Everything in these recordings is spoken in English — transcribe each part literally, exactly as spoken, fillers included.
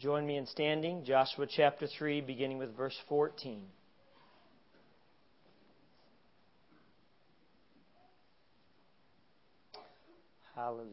Join me in standing. Joshua chapter three, beginning with verse fourteen. Hallelujah.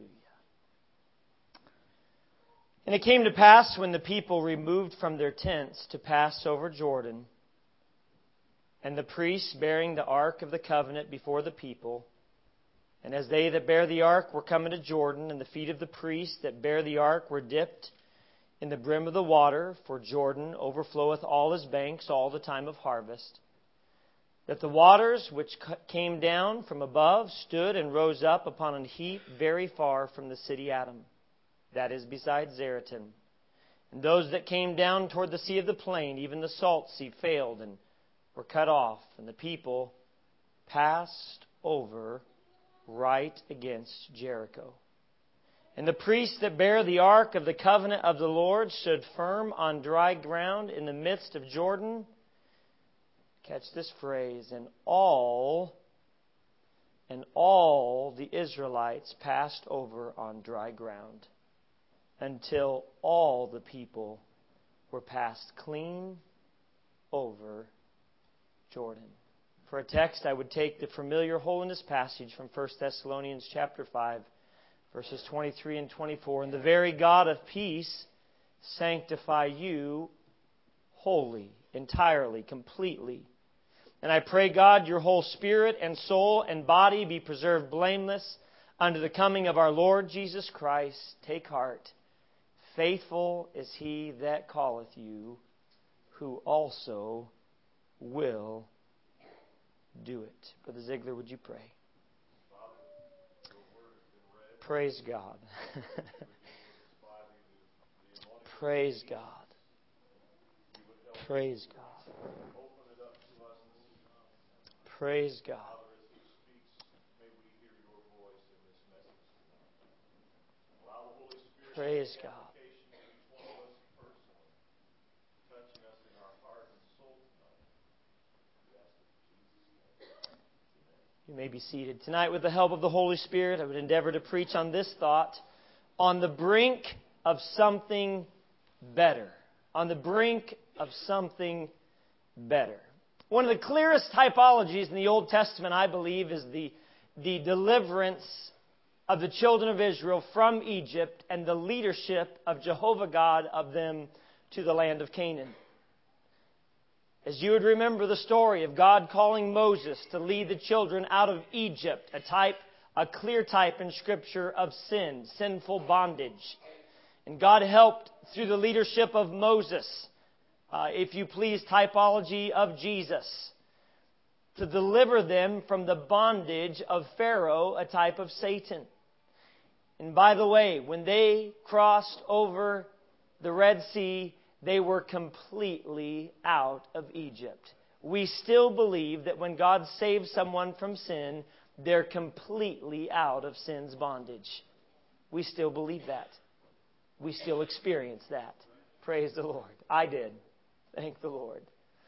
And it came to pass when the people removed from their tents to pass over Jordan, and the priests bearing the ark of the covenant before the people, and as they that bear the ark were coming to Jordan, and the feet of the priests that bear the ark were dipped in the brim of the water, for Jordan overfloweth all his banks all the time of harvest, that the waters which came down from above stood and rose up upon a heap very far from the city Adam, that is beside Zeratan. And those that came down toward the sea of the plain, even the salt sea, failed and were cut off, and the people passed over right against Jericho. And the priests that bear the ark of the covenant of the Lord stood firm on dry ground in the midst of Jordan. Catch this phrase, and all, and all the Israelites passed over on dry ground until all the people were passed clean over Jordan. For a text, I would take the familiar holiness passage from First Thessalonians chapter five, verses twenty-three and twenty-four. And the very God of peace sanctify you wholly, entirely, completely. And I pray, God, your whole spirit and soul and body be preserved blameless unto the coming of our Lord Jesus Christ. Take heart. Faithful is he that calleth you, who also will do it. Brother Ziegler, would you pray? Praise God. Praise God. Praise God. Praise God. Praise God. You may be seated. Tonight, with the help of the Holy Spirit, I would endeavor to preach on this thought: on the brink of something better. On the brink of something better. One of the clearest typologies in the Old Testament, I believe, is the, the deliverance of the children of Israel from Egypt and the leadership of Jehovah God of them to the land of Canaan. As you would remember the story of God calling Moses to lead the children out of Egypt, a type, a clear type in Scripture of sin, sinful bondage. And God helped through the leadership of Moses, uh, if you please, typology of Jesus, to deliver them from the bondage of Pharaoh, a type of Satan. And by the way, when they crossed over the Red Sea, they were completely out of Egypt. We still believe that when God saves someone from sin, they're completely out of sin's bondage. We still believe that. We still experience that. Praise the Lord. I did. Thank the Lord.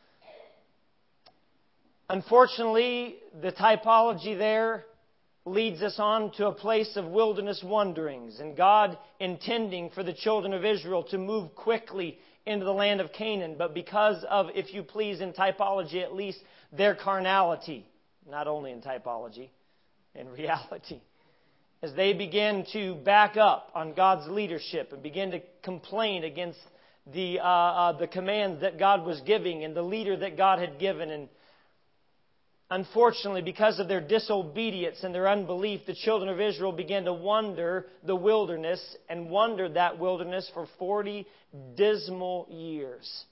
Unfortunately, the typology there leads us on to a place of wilderness wanderings, and God intending for the children of Israel to move quickly into the land of Canaan, but because of, if you please, in typology at least, their carnality, not only in typology, in reality, as they begin to back up on God's leadership and begin to complain against the uh, uh, the commands that God was giving and the leader that God had given. And unfortunately, because of their disobedience and their unbelief, the children of Israel began to wander the wilderness and wandered that wilderness for forty dismal years.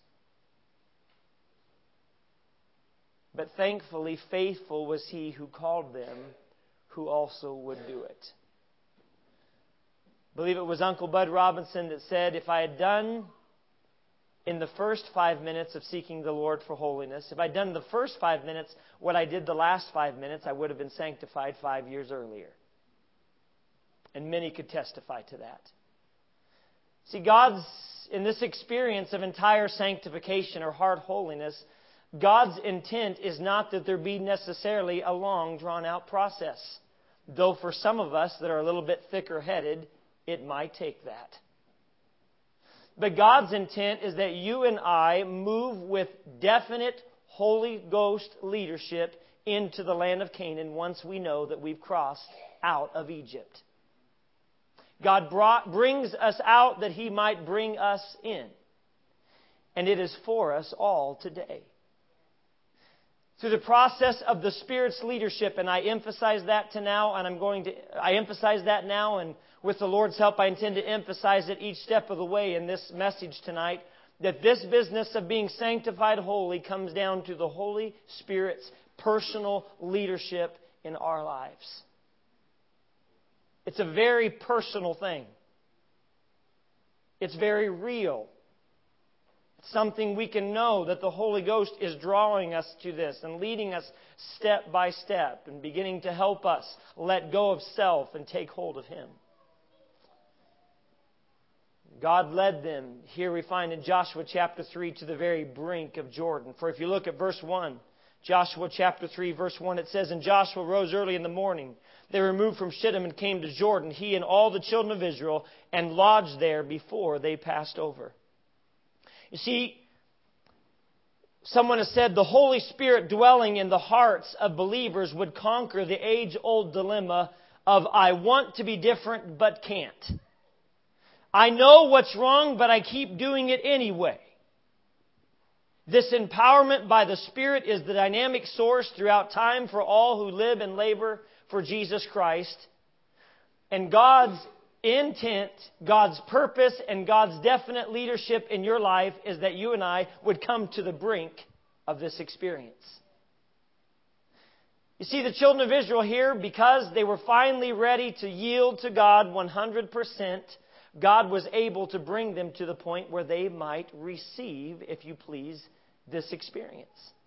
But thankfully, faithful was He who called them, who also would do it. I believe it was Uncle Bud Robinson that said, if I had done in the first five minutes of seeking the Lord for holiness, if I'd done in the first five minutes what I did the last five minutes, I would have been sanctified five years earlier. And many could testify to that. See, God's, in this experience of entire sanctification or hard holiness, God's intent is not that there be necessarily a long, drawn-out process. Though for some of us that are a little bit thicker-headed, it might take that. But God's intent is that you and I move with definite Holy Ghost leadership into the land of Canaan once we know that we've crossed out of Egypt. God brought, brings us out that He might bring us in. And it is for us all today. Through the process of the Spirit's leadership, and I emphasize that to now, and I'm going to, I emphasize that now, and with the Lord's help, I intend to emphasize it each step of the way in this message tonight, that this business of being sanctified holy comes down to the Holy Spirit's personal leadership in our lives. It's a very personal thing. It's very real. It's something we can know that the Holy Ghost is drawing us to this and leading us step by step and beginning to help us let go of self and take hold of Him. God led them, here we find in Joshua chapter three, to the very brink of Jordan. For if you look at verse one, Joshua chapter three, verse one, it says, "And Joshua rose early in the morning. They removed from Shittim and came to Jordan, he and all the children of Israel, and lodged there before they passed over." You see, someone has said the Holy Spirit dwelling in the hearts of believers would conquer the age-old dilemma of I want to be different but can't. I know what's wrong, but I keep doing it anyway. This empowerment by the Spirit is the dynamic source throughout time for all who live and labor for Jesus Christ. And God's intent, God's purpose, and God's definite leadership in your life is that you and I would come to the brink of this experience. You see, the children of Israel here, because they were finally ready to yield to God one hundred percent, God was able to bring them to the point where they might receive, if you please, this experience.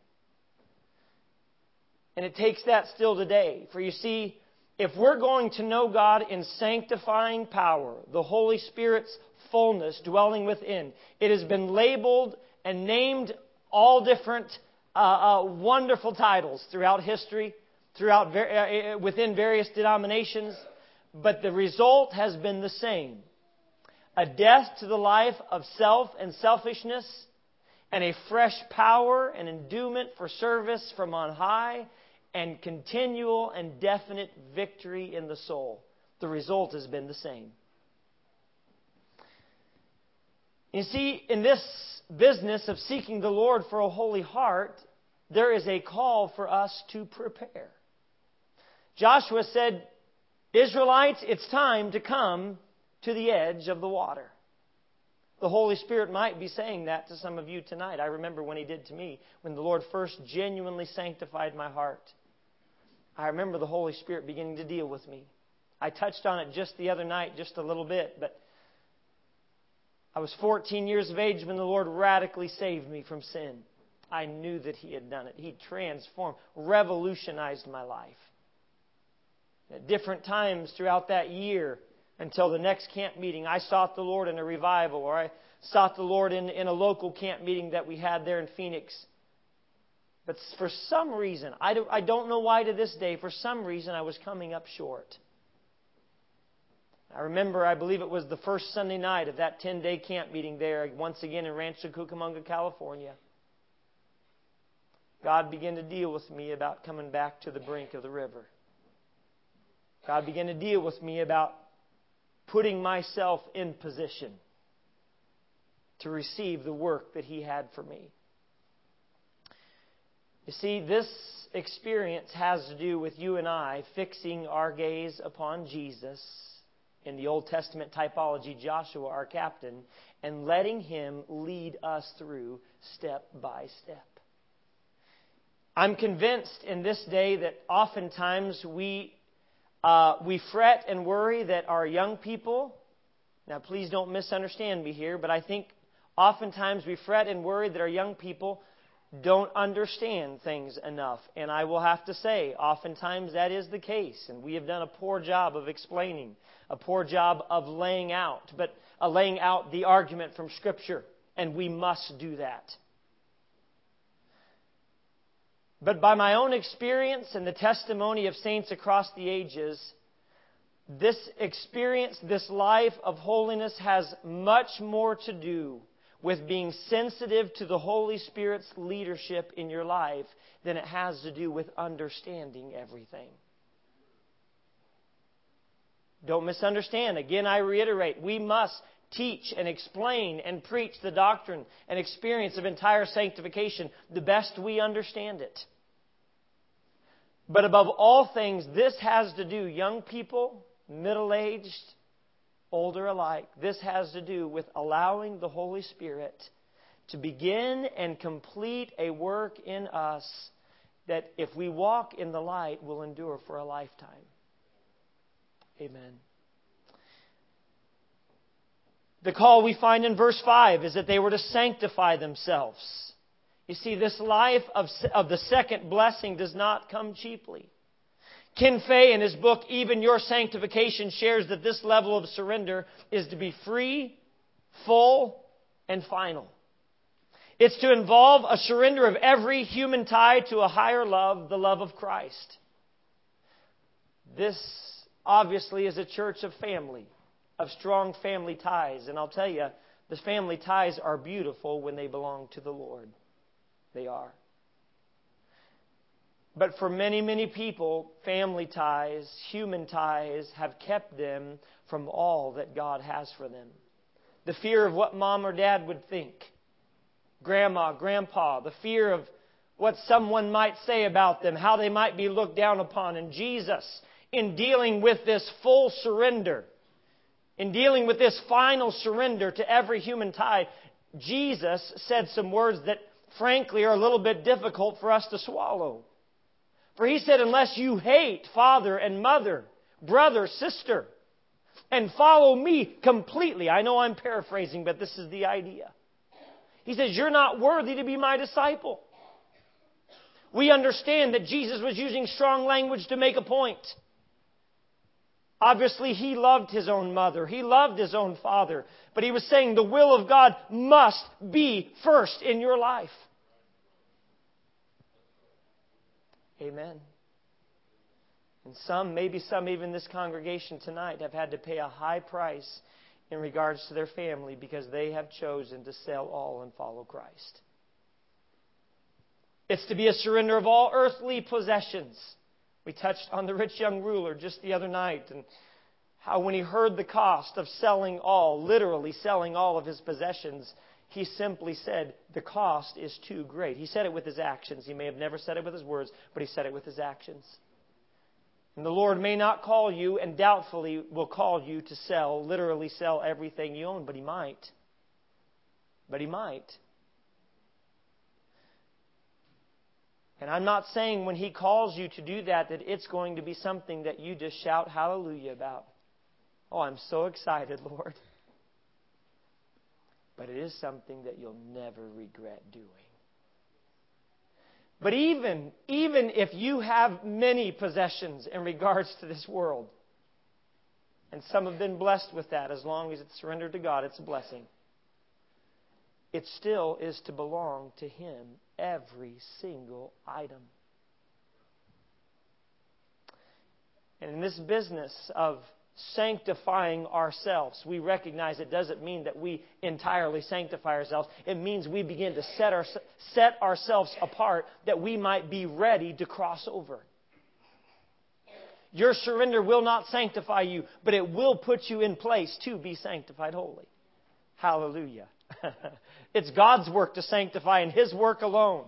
And it takes that still today. For you see, if we're going to know God in sanctifying power, the Holy Spirit's fullness dwelling within, it has been labeled and named all different uh, uh, wonderful titles throughout history, throughout ver- uh, within various denominations, but the result has been the same. A death to the life of self and selfishness, and a fresh power and endowment for service from on high, and continual and definite victory in the soul. The result has been the same. You see, in this business of seeking the Lord for a holy heart, there is a call for us to prepare. Joshua said, Israelites, it's time to come to the edge of the water. The Holy Spirit might be saying that to some of you tonight. I remember when He did to me, when the Lord first genuinely sanctified my heart. I remember the Holy Spirit beginning to deal with me. I touched on it just the other night, just a little bit, but I was fourteen years of age when the Lord radically saved me from sin. I knew that He had done it. He transformed, revolutionized my life. At different times throughout that year, until the next camp meeting, I sought the Lord in a revival, or I sought the Lord in, in a local camp meeting that we had there in Phoenix. But for some reason, I don't, I don't know why to this day, for some reason I was coming up short. I remember, I believe it was the first Sunday night of that ten-day camp meeting there, once again in Rancho Cucamonga, California. God began to deal with me about coming back to the brink of the river. God began to deal with me about putting myself in position to receive the work that He had for me. You see, this experience has to do with you and I fixing our gaze upon Jesus, in the Old Testament typology, Joshua, our captain, and letting Him lead us through step by step. I'm convinced in this day that oftentimes we Uh, we fret and worry that our young people, now please don't misunderstand me here, but I think oftentimes we fret and worry that our young people don't understand things enough. And I will have to say, oftentimes that is the case. And we have done a poor job of explaining, a poor job of laying out, but uh, laying out the argument from Scripture. And we must do that. But by my own experience and the testimony of saints across the ages, this experience, this life of holiness has much more to do with being sensitive to the Holy Spirit's leadership in your life than it has to do with understanding everything. Don't misunderstand. Again, I reiterate, we must teach and explain and preach the doctrine and experience of entire sanctification the best we understand it. But above all things, this has to do, young people, middle-aged, older alike, this has to do with allowing the Holy Spirit to begin and complete a work in us that if we walk in the light will endure for a lifetime. Amen. The call we find in verse five is that they were to sanctify themselves. You see, this life of, of the second blessing does not come cheaply. Ken Fay, in his book, Even Your Sanctification, shares that this level of surrender is to be free, full, and final. It's to involve a surrender of every human tie to a higher love, the love of Christ. This, obviously, is a church of family, of strong family ties. And I'll tell you, the family ties are beautiful when they belong to the Lord. They are. But for many, many people, family ties, human ties, have kept them from all that God has for them. The fear of what mom or dad would think. Grandma, grandpa. The fear of what someone might say about them. How they might be looked down upon. And Jesus, in dealing with this full surrender, in dealing with this final surrender to every human tie, Jesus said some words that, frankly, are a little bit difficult for us to swallow. For He said, unless you hate father and mother, brother, sister, and follow me completely. I know I'm paraphrasing, but this is the idea. He says, you're not worthy to be my disciple. We understand that Jesus was using strong language to make a point. Obviously, He loved His own mother. He loved His own father. But He was saying the will of God must be first in your life. Amen. And some, maybe some even in this congregation tonight, have had to pay a high price in regards to their family because they have chosen to sell all and follow Christ. It's to be a surrender of all earthly possessions. We touched on the rich young ruler just the other night and how when he heard the cost of selling all, literally selling all of his possessions, he simply said, the cost is too great. He said it with his actions. He may have never said it with his words, but he said it with his actions. And the Lord may not call you, and doubtfully will call you to sell, literally sell everything you own, but He might. But He might. And I'm not saying when He calls you to do that, that it's going to be something that you just shout hallelujah about. Oh, I'm so excited, Lord. But it is something that you'll never regret doing. But even, even if you have many possessions in regards to this world, and some have been blessed with that, as long as it's surrendered to God, it's a blessing. It still is to belong to Him, every single item. And in this business of sanctifying ourselves, we recognize it doesn't mean that we entirely sanctify ourselves. It means we begin to set, our, set ourselves apart that we might be ready to cross over. Your surrender will not sanctify you, but it will put you in place to be sanctified holy. Hallelujah. It's God's work to sanctify and His work alone.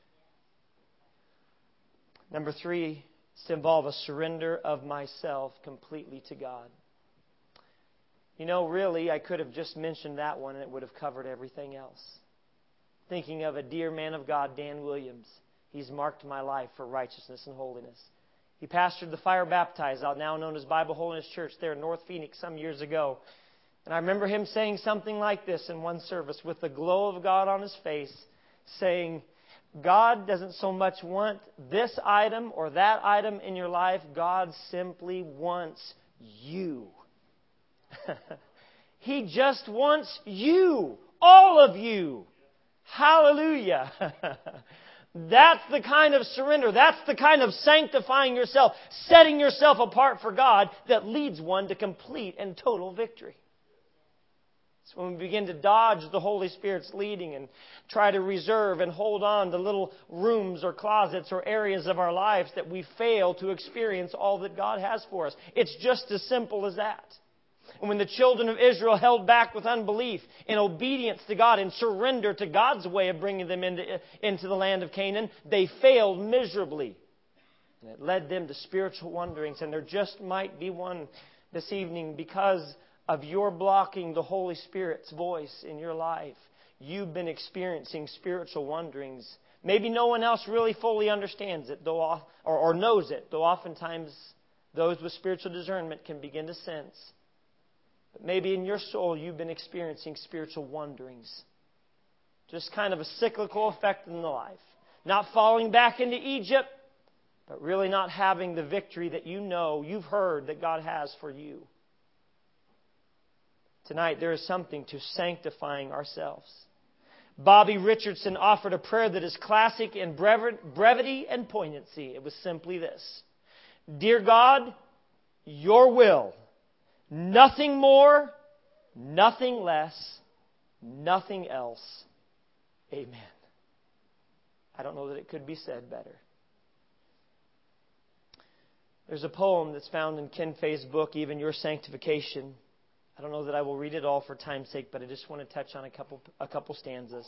Number three, it's to involve a surrender of myself completely to God. You know, really, I could have just mentioned that one and it would have covered everything else. Thinking of a dear man of God, Dan Williams. He's marked my life for righteousness and holiness. He pastored the Fire Baptized, now known as Bible Holiness Church there in North Phoenix some years ago. And I remember him saying something like this in one service with the glow of God on his face, saying, God doesn't so much want this item or that item in your life. God simply wants you. He just wants you. All of you. Hallelujah. That's the kind of surrender. That's the kind of sanctifying yourself, setting yourself apart for God that leads one to complete and total victory. It's when we begin to dodge the Holy Spirit's leading and try to reserve and hold on to little rooms or closets or areas of our lives that we fail to experience all that God has for us. It's just as simple as that. And when the children of Israel held back with unbelief in obedience to God and surrender to God's way of bringing them into, into the land of Canaan, they failed miserably. And it led them to spiritual wanderings. And there just might be one this evening because of your blocking the Holy Spirit's voice in your life. You've been experiencing spiritual wanderings. Maybe no one else really fully understands it though, or, or knows it, though oftentimes those with spiritual discernment can begin to sense. But maybe in your soul you've been experiencing spiritual wanderings. Just kind of a cyclical effect in the life. Not falling back into Egypt, but really not having the victory that you know, you've heard that God has for you. Tonight there is something to sanctifying ourselves. Bobby Richardson offered a prayer that is classic in brevity and poignancy. It was simply this: Dear God, Your will. Nothing more, nothing less, nothing else. Amen. I don't know that it could be said better. There's a poem that's found in Ken Fay's book, Even Your Sanctification. I don't know that I will read it all for time's sake, but I just want to touch on a couple, a couple stanzas.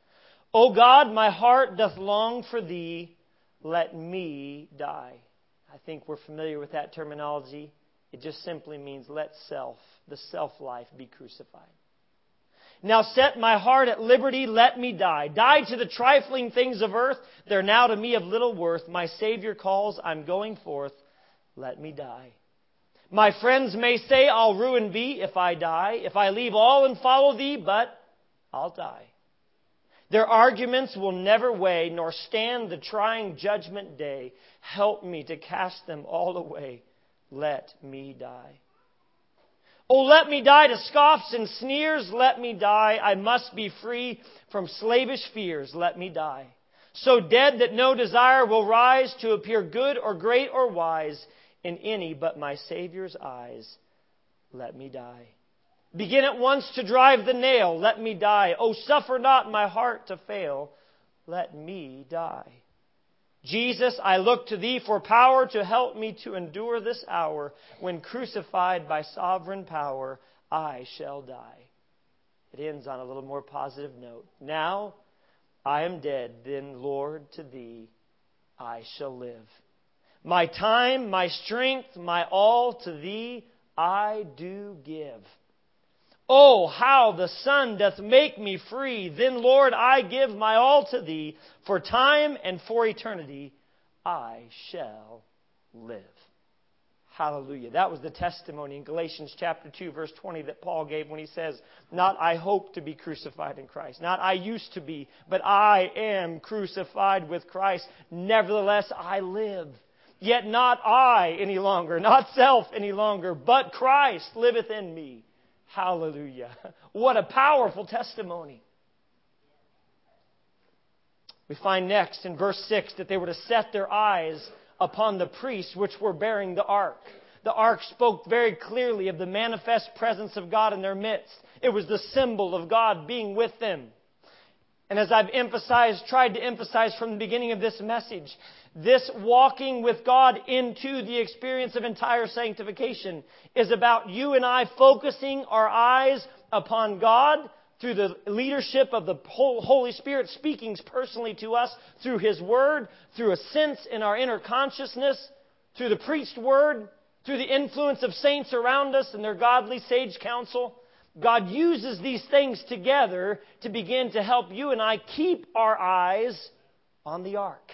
O God, my heart doth long for Thee, let me die. I think we're familiar with that terminology. It just simply means let self, the self-life, be crucified. Now set my heart at liberty, let me die. Die to the trifling things of earth. They're now to me of little worth. My Savior calls, I'm going forth. Let me die. My friends may say I'll ruin be if I die. If I leave all and follow Thee, but I'll die. Their arguments will never weigh, nor stand the trying judgment day. Help me to cast them all away. Let me die. Oh, let me die to scoffs and sneers. Let me die. I must be free from slavish fears. Let me die. So dead that no desire will rise to appear good or great or wise in any but my Savior's eyes. Let me die. Begin at once to drive the nail. Let me die. Oh, suffer not my heart to fail. Let me die. Jesus, I look to Thee for power to help me to endure this hour when crucified by sovereign power, I shall die. It ends on a little more positive note. Now I am dead, then Lord, to Thee I shall live. My time, my strength, my all to Thee I do give. Oh, how the Son doth make me free. Then, Lord, I give my all to Thee. For time and for eternity, I shall live. Hallelujah. That was the testimony in Galatians chapter two, verse twenty that Paul gave when he says, not I hope to be crucified in Christ. Not I used to be, but I am crucified with Christ. Nevertheless, I live. Yet not I any longer, not self any longer, but Christ liveth in me. Hallelujah. What a powerful testimony. We find next in verse six that they were to set their eyes upon the priests which were bearing the ark. The ark spoke very clearly of the manifest presence of God in their midst. It was the symbol of God being with them. And as I've emphasized, tried to emphasize from the beginning of this message, this walking with God into the experience of entire sanctification is about you and I focusing our eyes upon God through the leadership of the Holy Spirit speaking personally to us through His Word, through a sense in our inner consciousness, through the preached Word, through the influence of saints around us and their godly sage counsel. God uses these things together to begin to help you and I keep our eyes on the ark.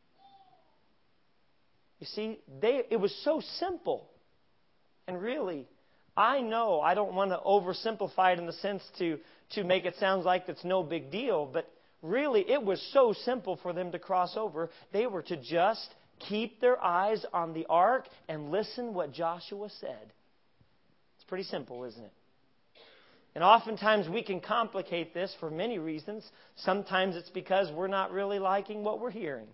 You see, they, it was so simple. And really, I know I don't want to oversimplify it in the sense to, to make it sound like it's no big deal, but really it was so simple for them to cross over. They were to just keep their eyes on the ark and listen what Joshua said. It's pretty simple, isn't it? And oftentimes we can complicate this for many reasons. Sometimes it's because we're not really liking what we're hearing.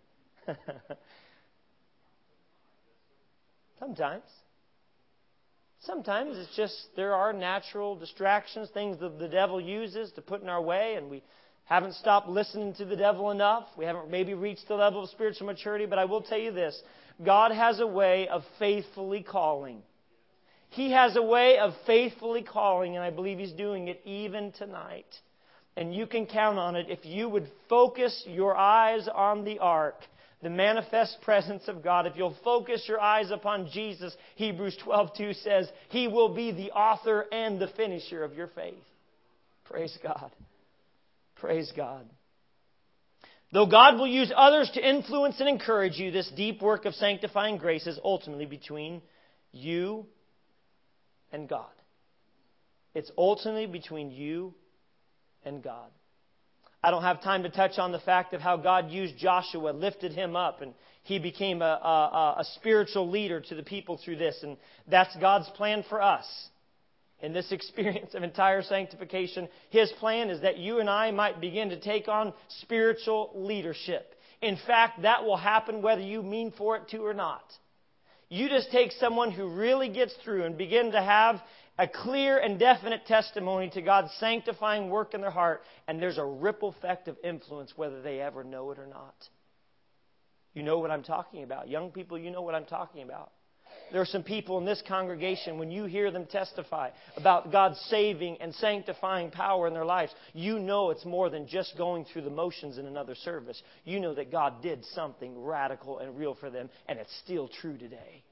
Sometimes. Sometimes it's just there are natural distractions, things that the devil uses to put in our way, and we haven't stopped listening to the devil enough. We haven't maybe reached the level of spiritual maturity, but I will tell you this. God has a way of faithfully calling. He has a way of faithfully calling, and I believe He's doing it even tonight. And you can count on it if you would focus your eyes on the ark, the manifest presence of God. If you'll focus your eyes upon Jesus, Hebrews twelve two says, He will be the author and the finisher of your faith. Praise God. Praise God. Though God will use others to influence and encourage you, this deep work of sanctifying grace is ultimately between you and God. It's ultimately between you and God. I don't have time to touch on the fact of how God used Joshua, lifted him up, and he became a, a, a spiritual leader to the people through this. And that's God's plan for us. In this experience of entire sanctification, His plan is that you and I might begin to take on spiritual leadership. In fact, that will happen whether you mean for it to or not. You just take someone who really gets through and begin to have a clear and definite testimony to God's sanctifying work in their heart, and there's a ripple effect of influence whether they ever know it or not. You know what I'm talking about. Young people, you know what I'm talking about. There are some people in this congregation, when you hear them testify about God's saving and sanctifying power in their lives, you know it's more than just going through the motions in another service. You know that God did something radical and real for them, and it's still true today.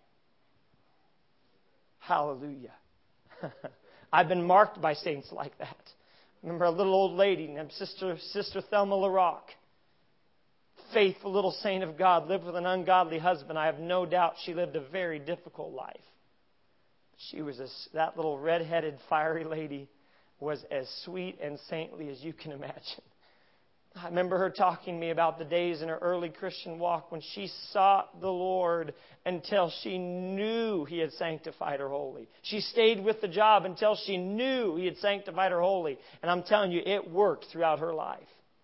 Hallelujah. I've been marked by saints like that. I remember a little old lady named Sister, Sister Thelma LaRock. Faithful little saint of God, lived with an ungodly husband. I have no doubt she lived a very difficult life. She was a, that little red-headed, fiery lady was as sweet and saintly as you can imagine. I remember her talking to me about the days in her early Christian walk when she sought the Lord until she knew He had sanctified her wholly. She stayed with the job until she knew He had sanctified her wholly. And I'm telling you, it worked throughout her life.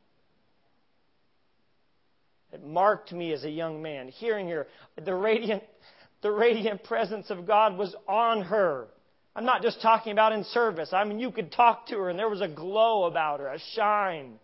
It marked me as a young man. Hearing her, the radiant, the radiant presence of God was on her. I'm not just talking about in service. I mean, you could talk to her and there was a glow about her, a shine.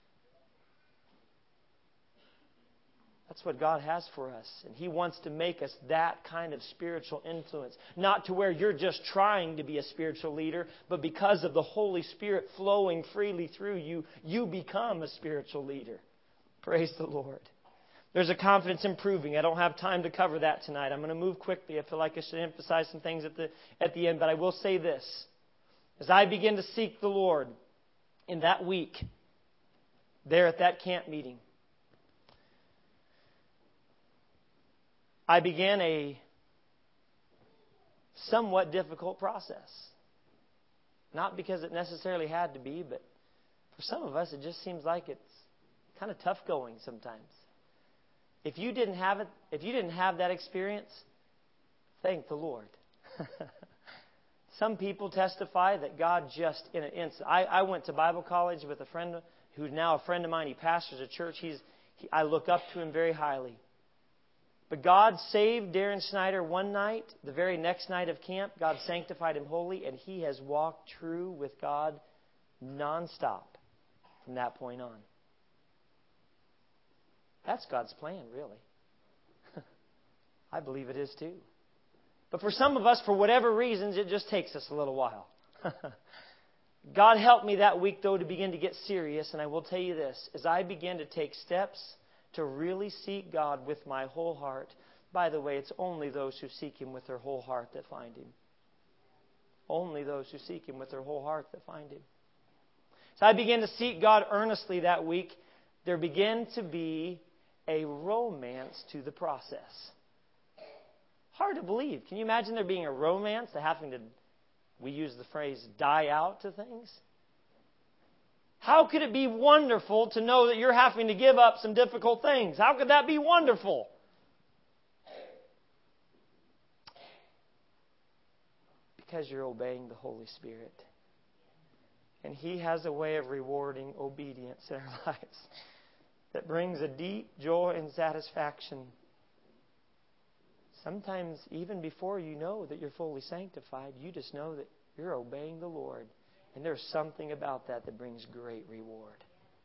That's what God has for us. And He wants to make us that kind of spiritual influence. Not to where you're just trying to be a spiritual leader, but because of the Holy Spirit flowing freely through you, you become a spiritual leader. Praise the Lord. There's a confidence improving. I don't have time to cover that tonight. I'm going to move quickly. I feel like I should emphasize some things at the at the end. But I will say this. As I begin to seek the Lord in that week, there at that camp meeting, I began a somewhat difficult process. Not because it necessarily had to be, but for some of us, it just seems like it's kind of tough going sometimes. If you didn't have it, if you didn't have that experience, thank the Lord. Some people testify that God just in an instant. I, I went to Bible college with a friend who's now a friend of mine. He pastors a church. He's he, I look up to him very highly. But God saved Darren Snyder one night. The very next night of camp, God sanctified him wholly, and he has walked true with God nonstop from that point on. That's God's plan, really. I believe it is too. But for some of us, for whatever reasons, it just takes us a little while. God helped me that week, though, to begin to get serious. And I will tell you this. As I began to take steps to really seek God with my whole heart. By the way, it's only those who seek Him with their whole heart that find Him. Only those who seek Him with their whole heart that find Him. So I began to seek God earnestly that week. There began to be a romance to the process. Hard to believe. Can you imagine there being a romance to having to, we use the phrase, die out to things? How could it be wonderful to know that you're having to give up some difficult things? How could that be wonderful? Because you're obeying the Holy Spirit. And He has a way of rewarding obedience in our lives that brings a deep joy and satisfaction. Sometimes even before you know that you're fully sanctified, you just know that you're obeying the Lord. And there's something about that that brings great reward.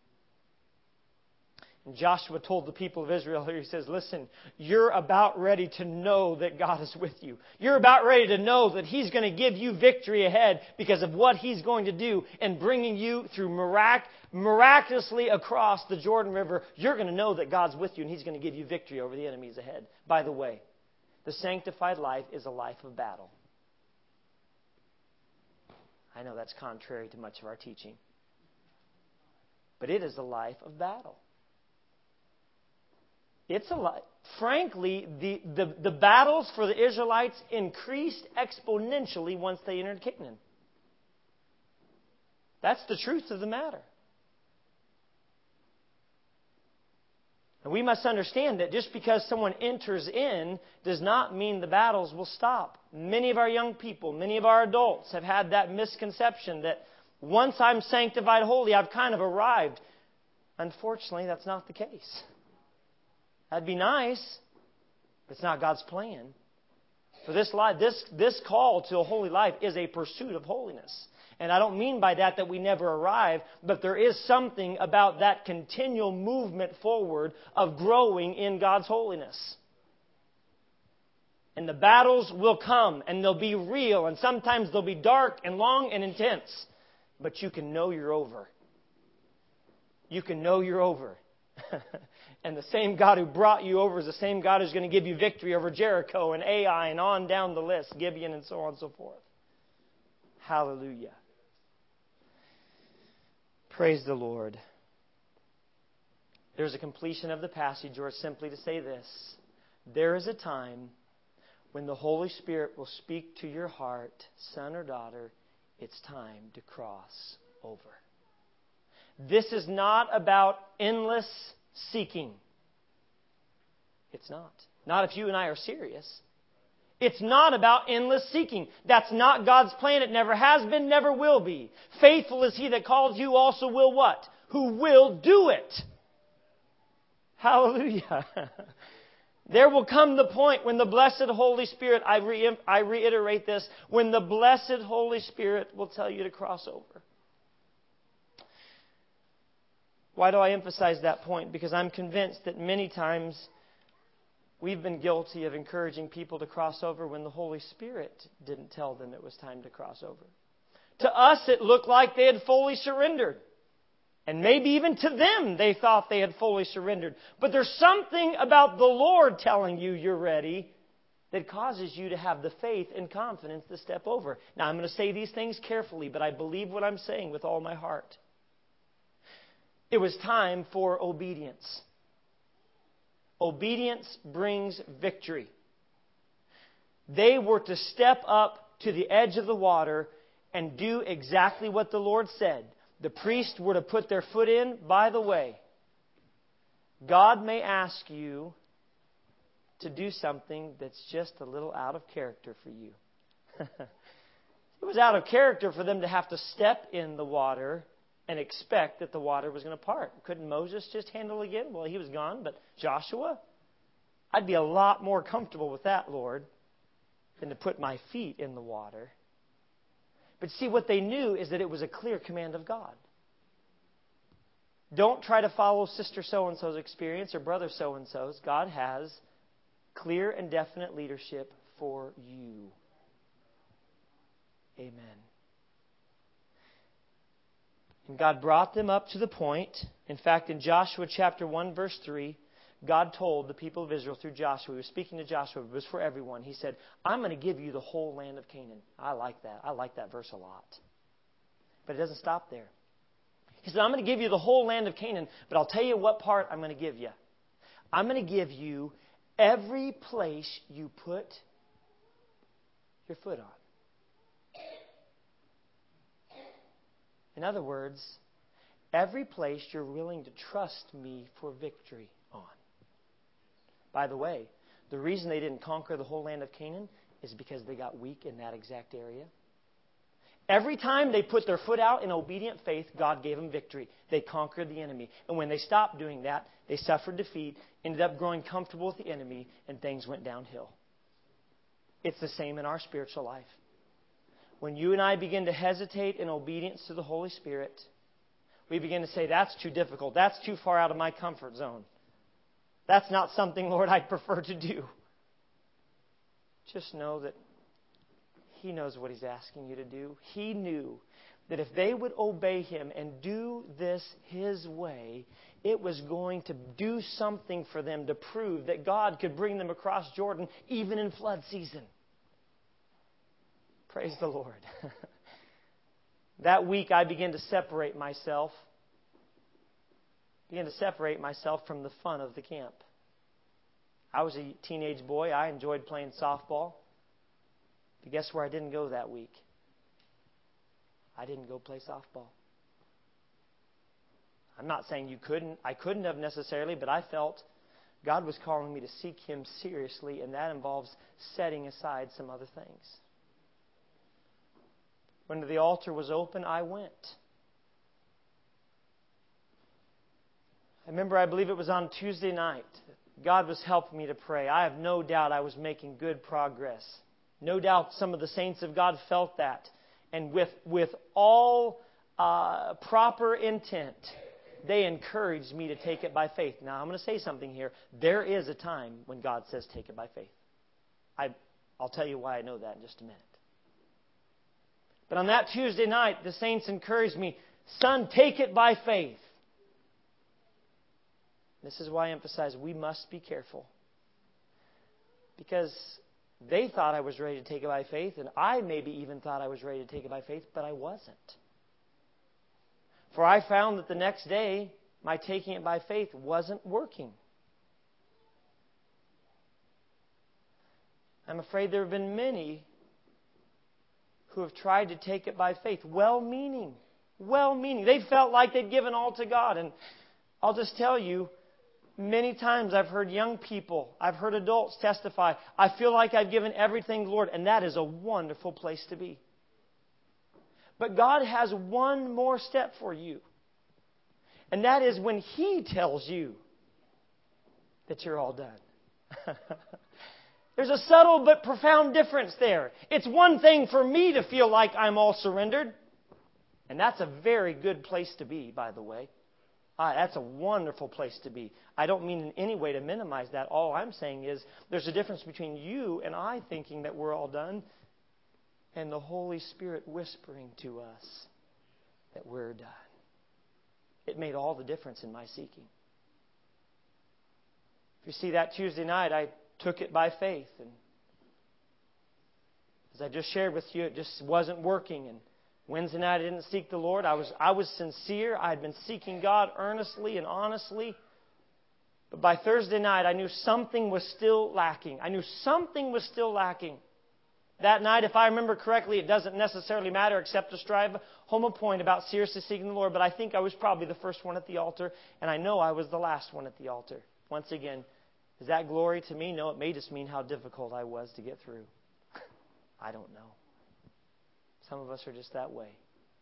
And Joshua told the people of Israel here, he says, listen, you're about ready to know that God is with you. You're about ready to know that He's going to give you victory ahead because of what He's going to do in bringing you through mirac- miraculously across the Jordan River. You're going to know that God's with you and He's going to give you victory over the enemies ahead. By the way, the sanctified life is a life of battle. I know that's contrary to much of our teaching. But it is a life of battle. It's a life. Frankly, the, the, the battles for the Israelites increased exponentially once they entered Canaan. That's the truth of the matter. And we must understand that just because someone enters in does not mean the battles will stop. Many of our young people, many of our adults have had that misconception that once I'm sanctified holy, I've kind of arrived. Unfortunately, that's not the case. That'd be nice, but it's not God's plan. For this life, this, this call to a holy life is a pursuit of holiness. And I don't mean by that that we never arrive, but there is something about that continual movement forward of growing in God's holiness. And the battles will come, and they'll be real, and sometimes they'll be dark and long and intense. But you can know you're over. You can know you're over. And the same God who brought you over is the same God who's going to give you victory over Jericho and Ai and on down the list, Gibeon and so on and so forth. Hallelujah. Praise the Lord. There's a completion of the passage, or simply to say this. There is a time when the Holy Spirit will speak to your heart, son or daughter, it's time to cross over. This is not about endless seeking. It's not. Not if you and I are serious. It's not about endless seeking. That's not God's plan. It never has been, never will be. Faithful is He that calls you, also will what? Who will do it. Hallelujah. There will come the point when the blessed Holy Spirit, I, re- I reiterate this, when the blessed Holy Spirit will tell you to cross over. Why do I emphasize that point? Because I'm convinced that many times we've been guilty of encouraging people to cross over when the Holy Spirit didn't tell them it was time to cross over. To us, it looked like they had fully surrendered. And maybe even to them, they thought they had fully surrendered. But there's something about the Lord telling you you're ready that causes you to have the faith and confidence to step over. Now, I'm going to say these things carefully, but I believe what I'm saying with all my heart. It was time for obedience. Obedience brings victory. They were to step up to the edge of the water and do exactly what the Lord said. The priests were to put their foot in. By the way, God may ask you to do something that's just a little out of character for you. It was out of character for them to have to step in the water and expect that the water was going to part. Couldn't Moses just handle it again? Well, he was gone, but Joshua? I'd be a lot more comfortable with that, Lord, than to put my feet in the water. But see, what they knew is that it was a clear command of God. Don't try to follow sister so-and-so's experience or brother so-and-so's. God has clear and definite leadership for you. Amen. And God brought them up to the point. In fact, in Joshua chapter one, verse three, God told the people of Israel through Joshua, he was speaking to Joshua, it was for everyone. He said, I'm going to give you the whole land of Canaan. I like that. I like that verse a lot. But it doesn't stop there. He said, I'm going to give you the whole land of Canaan, but I'll tell you what part I'm going to give you. I'm going to give you every place you put your foot on. In other words, every place you're willing to trust me for victory on. By the way, the reason they didn't conquer the whole land of Canaan is because they got weak in that exact area. Every time they put their foot out in obedient faith, God gave them victory. They conquered the enemy. And when they stopped doing that, they suffered defeat, ended up growing comfortable with the enemy, and things went downhill. It's the same in our spiritual life. When you and I begin to hesitate in obedience to the Holy Spirit, we begin to say, that's too difficult. That's too far out of my comfort zone. That's not something, Lord, I'd prefer to do. Just know that He knows what He's asking you to do. He knew that if they would obey Him and do this His way, it was going to do something for them to prove that God could bring them across Jordan even in flood season. Praise the Lord. That week I began to separate myself. Began to separate myself from the fun of the camp. I was a teenage boy. I enjoyed playing softball. But guess where I didn't go that week? I didn't go play softball. I'm not saying you couldn't. I couldn't have necessarily, but I felt God was calling me to seek Him seriously, and that involves setting aside some other things. When the altar was open, I went. I remember, I believe it was on Tuesday night, God was helping me to pray. I have no doubt I was making good progress. No doubt some of the saints of God felt that. And with, with all uh, proper intent, they encouraged me to take it by faith. Now, I'm going to say something here. There is a time when God says take it by faith. I, I'll tell you why I know that in just a minute. But on that Tuesday night, the saints encouraged me, son, take it by faith. This is why I emphasize we must be careful. Because they thought I was ready to take it by faith, and I maybe even thought I was ready to take it by faith, but I wasn't. For I found that the next day, my taking it by faith wasn't working. I'm afraid there have been many who have tried to take it by faith, well-meaning, well-meaning. They felt like they'd given all to God. And I'll just tell you, many times I've heard young people, I've heard adults testify, I feel like I've given everything to the Lord, and that is a wonderful place to be. But God has one more step for you. And that is when He tells you that you're all done. There's a subtle but profound difference there. It's one thing for me to feel like I'm all surrendered. And that's a very good place to be, by the way. Ah, that's a wonderful place to be. I don't mean in any way to minimize that. All I'm saying is there's a difference between you and I thinking that we're all done and the Holy Spirit whispering to us that we're done. It made all the difference in my seeking. If you see, that Tuesday night, I took it by faith. And as I just shared with you, it just wasn't working. And Wednesday night, I didn't seek the Lord. I was, I was sincere. I had been seeking God earnestly and honestly. But by Thursday night, I knew something was still lacking. I knew something was still lacking. That night, if I remember correctly, it doesn't necessarily matter except to strive home a point about seriously seeking the Lord. But I think I was probably the first one at the altar. And I know I was the last one at the altar. Once again, is that glory to me? No, it may just mean how difficult I was to get through. I don't know. Some of us are just that way.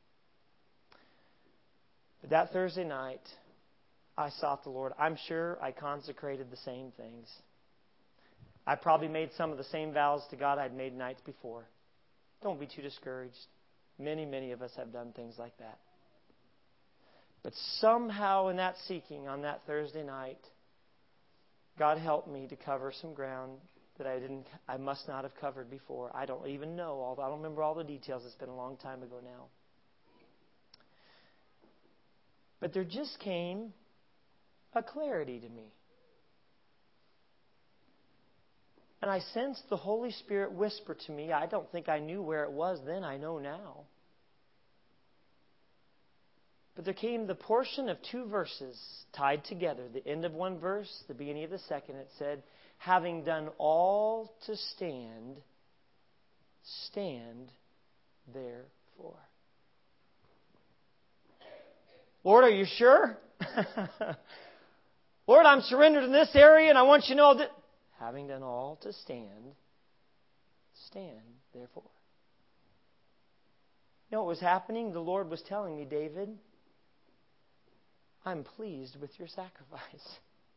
But that Thursday night, I sought the Lord. I'm sure I consecrated the same things. I probably made some of the same vows to God I'd made nights before. Don't be too discouraged. Many, many of us have done things like that. But somehow in that seeking on that Thursday night, God helped me to cover some ground that I didn't, I must not have covered before. I don't even know all. I don't remember all the details. It's been a long time ago now. But there just came a clarity to me. And I sensed the Holy Spirit whisper to me. I don't think I knew where it was then. I know now. But there came the portion of two verses tied together. The end of one verse, the beginning of the second. It said, having done all to stand, stand therefore. Lord, are you sure? Lord, I'm surrendered in this area and I want you to know that having done all to stand, stand therefore. know what was happening? The Lord was telling me, David, I'm pleased with your sacrifice.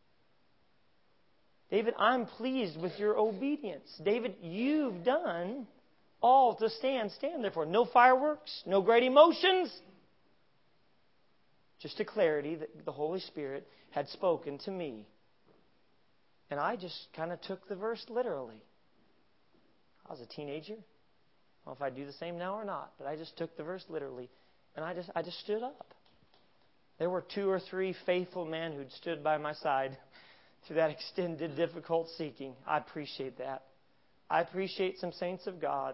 David, I'm pleased with your obedience. David, you've done all to stand. Stand therefore. No fireworks, no great emotions. Just a clarity that the Holy Spirit had spoken to me. And I just kind of took the verse literally. I was a teenager. I don't know if I'd do the same now or not, but I just took the verse literally. And I just I just stood up. There were two or three faithful men who'd stood by my side through that extended, difficult seeking. I appreciate that. I appreciate some saints of God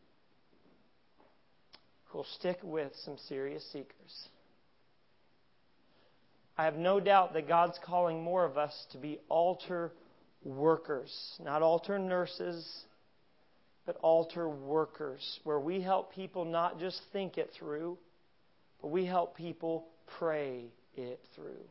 who will stick with some serious seekers. I have no doubt that God's calling more of us to be altar workers, not altar nurses, but altar workers, where we help people not just think it through, but we help people pray it through.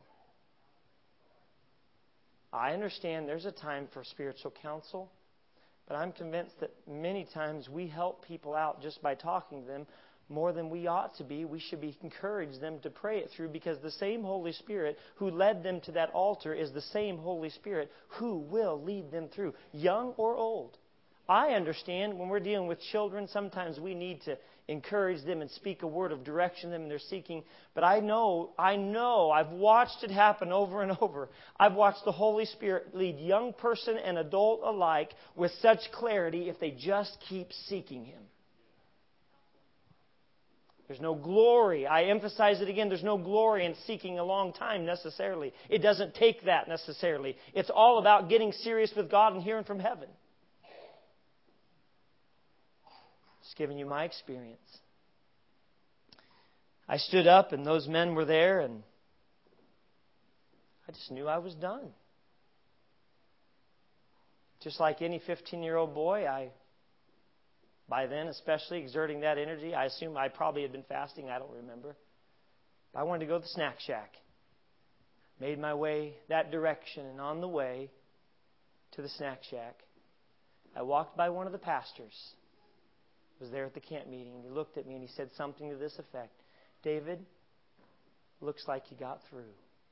I understand there's a time for spiritual counsel, but I'm convinced that many times we help people out just by talking to them more than we ought to be. We should be encourage them to pray it through, because the same Holy Spirit who led them to that altar is the same Holy Spirit who will lead them through, young or old. I understand when we're dealing with children, sometimes we need to encourage them and speak a word of direction to them in their seeking. But I know, I know, I've watched it happen over and over. I've watched the Holy Spirit lead young person and adult alike with such clarity if they just keep seeking Him. There's no glory. I emphasize it again. There's no glory in seeking a long time necessarily. It doesn't take that necessarily. It's all about getting serious with God and hearing from heaven. Just giving you my experience. I stood up and those men were there and I just knew I was done. Just like any fifteen-year-old boy, I, by then especially, exerting that energy, I assume I probably had been fasting, I don't remember. But I wanted to go to the snack shack. Made my way that direction, and on the way to the snack shack, I walked by one of the pastors. Was there at the camp meeting, and he looked at me and he said something to this effect: David, looks like you got through.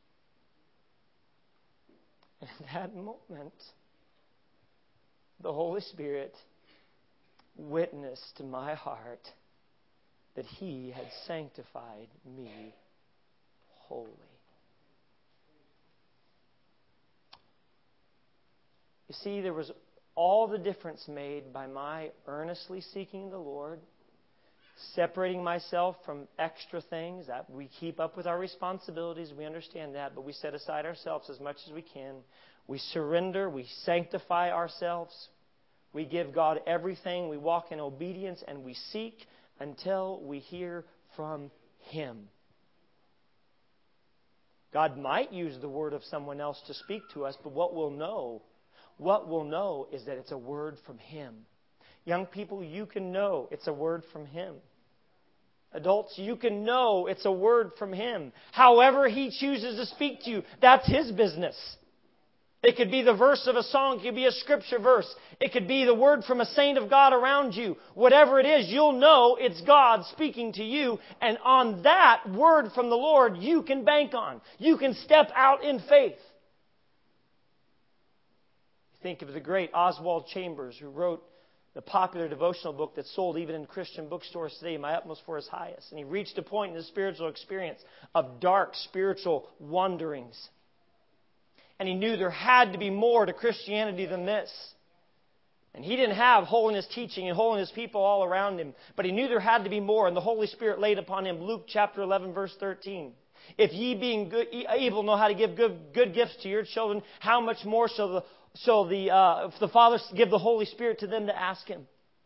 And at that moment, the Holy Spirit witnessed to my heart that He had sanctified me holy. You see, there was all the difference made by my earnestly seeking the Lord, separating myself from extra things. That we keep up with our responsibilities, we understand that, but we set aside ourselves as much as we can. We surrender, we sanctify ourselves. We give God everything. We walk in obedience and we seek until we hear from Him. God might use the word of someone else to speak to us, but what we'll know What we'll know is that it's a word from Him. Young people, you can know it's a word from Him. Adults, you can know it's a word from Him. However He chooses to speak to you, that's His business. It could be the verse of a song. It could be a scripture verse. It could be the word from a saint of God around you. Whatever it is, you'll know it's God speaking to you. And on that word from the Lord, you can bank on. You can step out in faith. Think of the great Oswald Chambers, who wrote the popular devotional book that's sold even in Christian bookstores today, My Utmost for His Highest. And he reached a point in his spiritual experience of dark spiritual wanderings. And he knew there had to be more to Christianity than this. And he didn't have holiness teaching and holiness people all around him. But he knew there had to be more. And the Holy Spirit laid upon him Luke chapter eleven, verse thirteen. If ye being good, able know how to give good, good gifts to your children, how much more shall the So the uh, if the Father give the Holy Spirit to them to ask Him.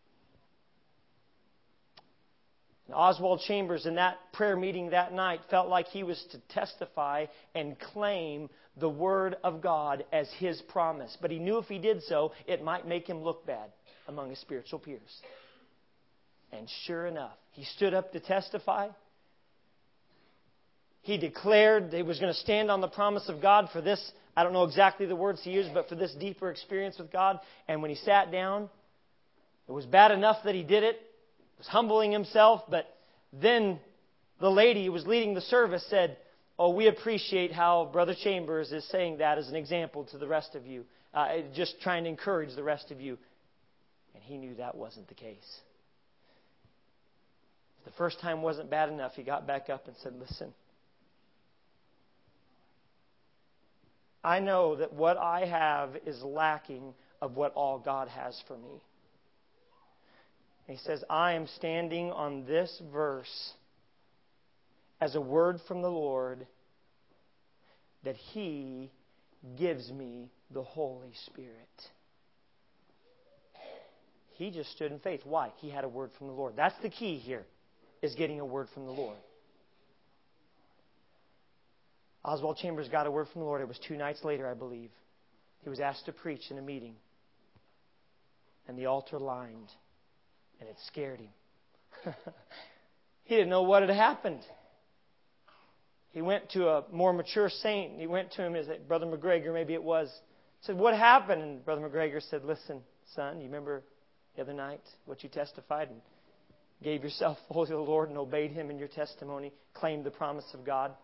And Oswald Chambers in that prayer meeting that night felt like he was to testify and claim the Word of God as his promise. But he knew if he did so, it might make him look bad among his spiritual peers. And sure enough, he stood up to testify. He declared that he was going to stand on the promise of God for this. I don't know exactly the words he used, but for this deeper experience with God. And when he sat down, it was bad enough that he did it. It was humbling himself, but Then the lady who was leading the service said, "Oh, we appreciate how Brother Chambers is saying that as an example to the rest of you. Uh, just trying to encourage the rest of you." And he knew that wasn't the case. The first time wasn't bad enough. He got back up and said, "Listen, I know that what I have is lacking of what all God has for me." And he says, "I am standing on this verse as a word from the Lord that He gives me the Holy Spirit." He just stood in faith. Why? He had a word from the Lord. That's the key here, is getting a word from the Lord. Oswald Chambers got a word from the Lord. It was two nights later, I believe. He was asked to preach in a meeting. And the altar lined. And it scared him. He didn't know what had happened. He went to a more mature saint. He went to him, as Brother McGregor, maybe it was. Said, "What happened?" And Brother McGregor said, "Listen, son, you remember the other night what you testified and gave yourself fully to the Lord and obeyed Him in your testimony, claimed the promise of God?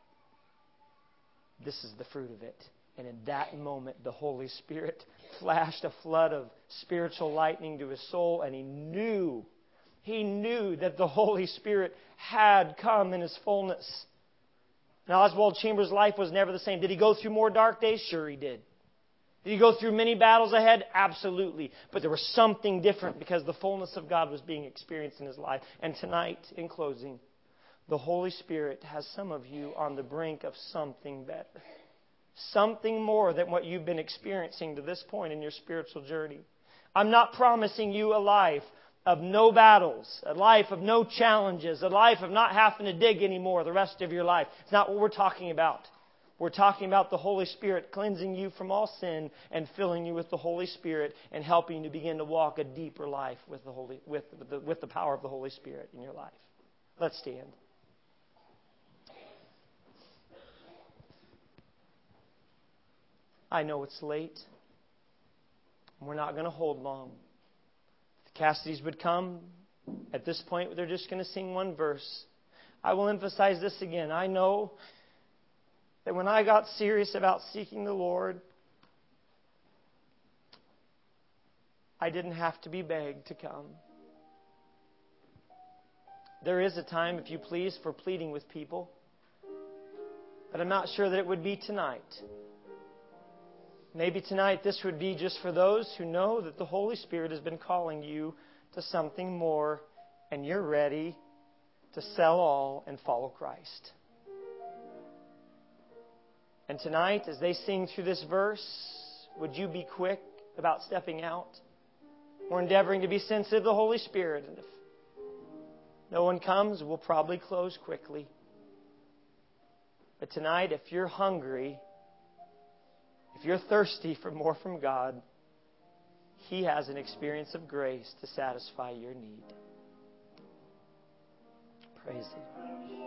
This is the fruit of it." And in that moment, the Holy Spirit flashed a flood of spiritual lightning to his soul, and he knew, he knew that the Holy Spirit had come in His fullness. Now, Oswald Chambers' life was never the same. Did he go through more dark days? Sure he did. Did he go through many battles ahead? Absolutely. But there was something different because the fullness of God was being experienced in his life. And tonight, in closing, the Holy Spirit has some of you on the brink of something better. Something more than what you've been experiencing to this point in your spiritual journey. I'm not promising you a life of no battles, a life of no challenges, a life of not having to dig anymore the rest of your life. It's not what we're talking about. We're talking about the Holy Spirit cleansing you from all sin and filling you with the Holy Spirit and helping you to begin to walk a deeper life with the Holy, with the, with the power of the Holy Spirit in your life. Let's stand. I know it's late. We're not going to hold long. If the Cassidys would come, at this point they're just going to sing one verse. I will emphasize this again. I know that when I got serious about seeking the Lord, I didn't have to be begged to come. There is a time, if you please, for pleading with people. But I'm not sure that it would be tonight. Maybe tonight this would be just for those who know that the Holy Spirit has been calling you to something more and you're ready to sell all and follow Christ. And tonight, as they sing through this verse, would you be quick about stepping out? We're endeavoring to be sensitive to the Holy Spirit. And if no one comes, we'll probably close quickly. But tonight, if you're hungry, if you're thirsty for more from God, He has an experience of grace to satisfy your need. Praise Him.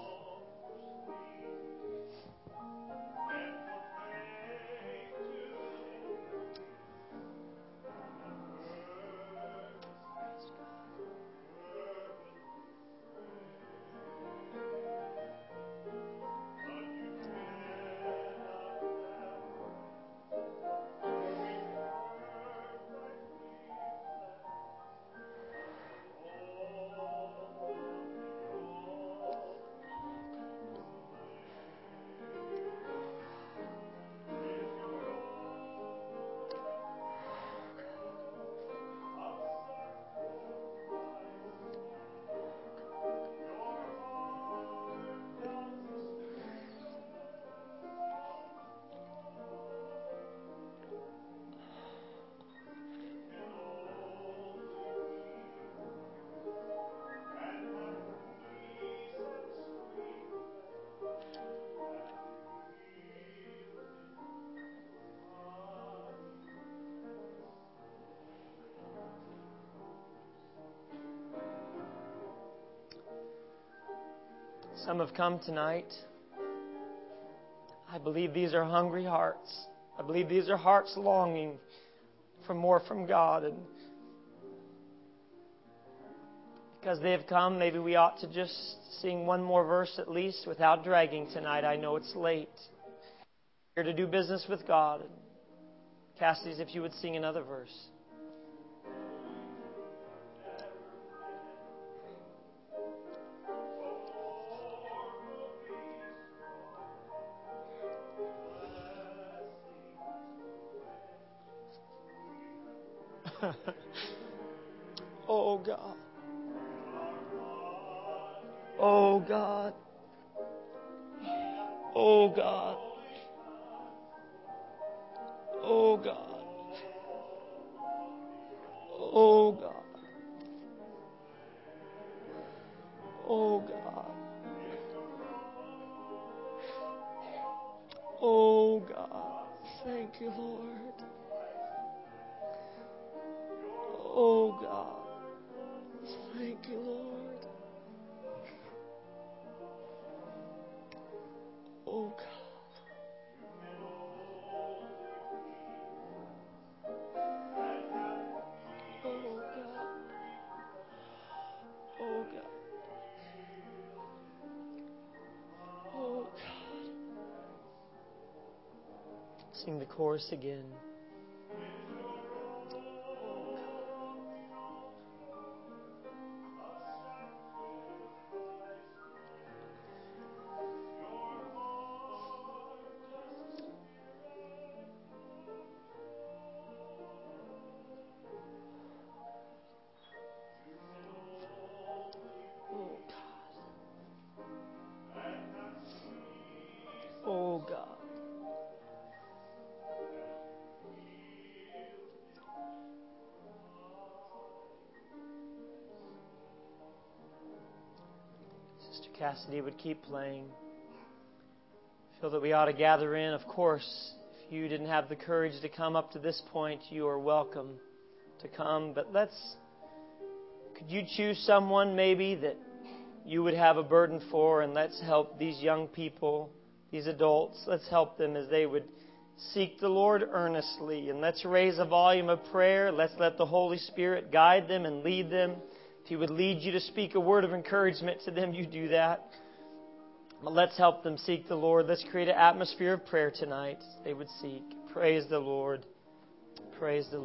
Some have come tonight. I believe these are hungry hearts. I believe these are hearts longing for more from God. And Because they have come, maybe we ought to just sing one more verse at least without dragging tonight. I know it's late. Here to do business with God. Cassidy's, if you would sing another verse. Oh God. Oh God. Oh God. Oh God. Oh God. Oh God. Oh God. Thank you, Lord. Oh God. Thank you, Lord. Oh God. Oh God. Oh God. Oh God. Sing the chorus again. Oh God. Sister Cassidy would keep playing. I feel that we ought to gather in. Of course, if you didn't have the courage to come up to this point, you are welcome to come. But let's, could you choose someone maybe that you would have a burden for, and let's help these young people, these adults, let's help them as they would seek the Lord earnestly. And let's raise a volume of prayer. Let's let the Holy Spirit guide them and lead them. If He would lead you to speak a word of encouragement to them, you do that. But let's help them seek the Lord. Let's create an atmosphere of prayer tonight. They would seek. Praise the Lord. Praise the Lord.